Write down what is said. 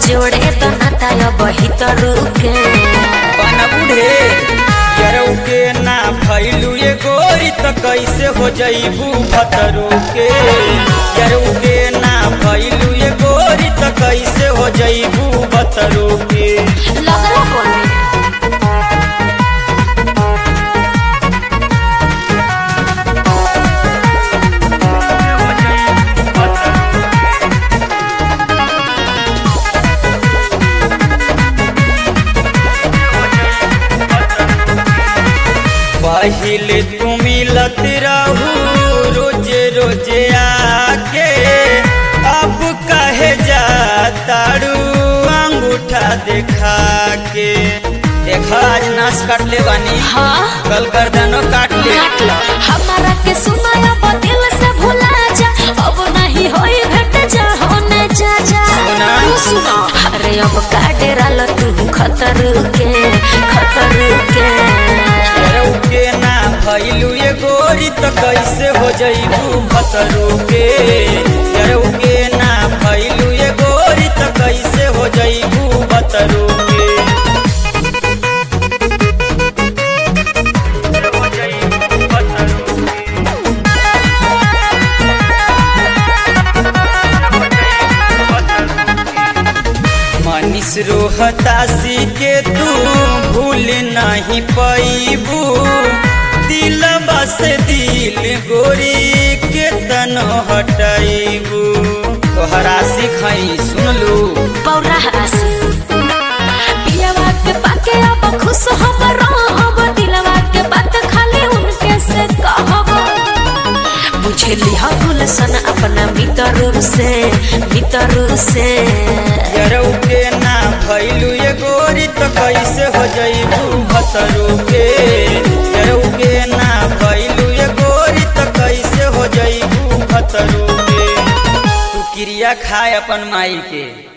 जोड़े तो नाता बहितरू के बना बूढ़े यरौ के ना भइलू ये गोरी तो कैसे हो जइबू भतरू के। यरौ के ना भइलू ये गोरी तो कैसे हो जइबू भतरू के। लगला बोले पहिले तू मिलत रहू रोजे रोजे आके, अब कहे जातारू अंगूठा देखा के। देखा आज नाश काट ले बानी, हाँ कल गर्दनो काट ले। हमारा के सुनाया दिल से भुला जा, अब नहीं होई भेट जा होने जा जा। सुना अरे अब का डेरा लो तू खतर के यरौ के ना भइलू ये गोरी तो कैसे हो जइबू भतरू के। यरौ के ना भइलू ये गोरी तो कैसे हो जइबू भतरू के। मनीष रोहतासी के तू भूल नहीं पैबू, दिलवा से दिल गोरी के तन हटाइबू। तोहरा सिखाई सुनलू पौरा हरासी पियावा के पाके अब खुश हम रहब, दिलवा के बात खाली उनके से कहब। बुझली ह गुलशन अपना मितरू से यरौ के ना भइलू ये गोरी तो कैसे हो जइबू भतरू के। यरौ के ना भइलू ये गोरी तो कैसे हो जइबू भतरू के। तू क्रिया खाए अपन माई के।